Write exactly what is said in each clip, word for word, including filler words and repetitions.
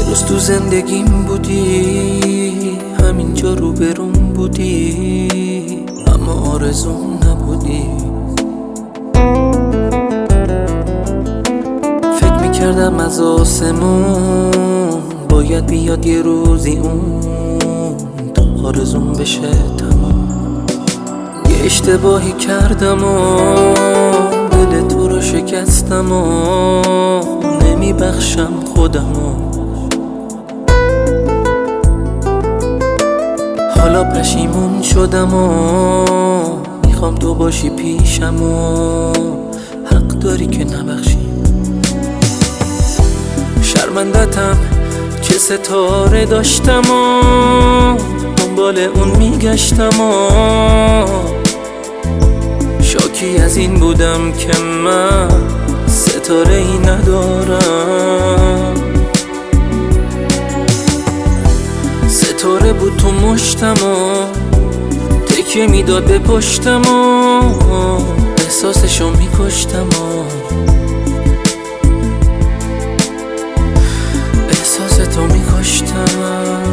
یه روز تو زندگیم بودی، همینجا رو برون بودی، اما آرزوم نبودی. فکر میکردم از آسمون باید بیاد یه روزی اون تا آرزوم بشه تمام. یه اشتباهی کردم و دل تو رو شکستم و نمیبخشم خودمو. حالا پشیمون شدم و میخوام تو باشی پیشم و حق داری که نبخشی. شرمندتم که ستاره داشتم و دنبال اون میگشتم و شاکی از این بودم که من ستاره ای ندارم. ستاره بود تو مشتم و تکیه میداد به پشتم و احساسشو میکشتم و احساستو میکشتم.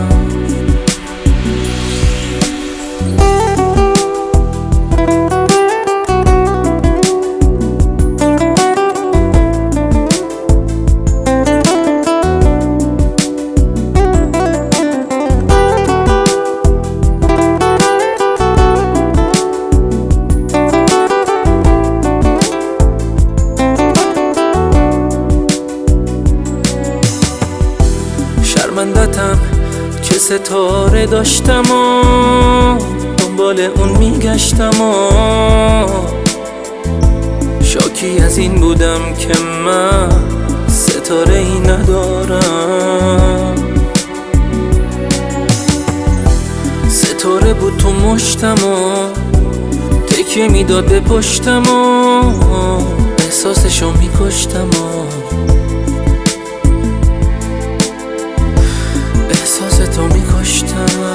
شرمندتم که ستاره داشتم و دنبال اون میگشتم و شاکی از این بودم که من ستاره ای ندارم. ستاره بود تو مشتم و تکیه میداد به پشتم و احساسشو میکشتم و احساستو میکشتم.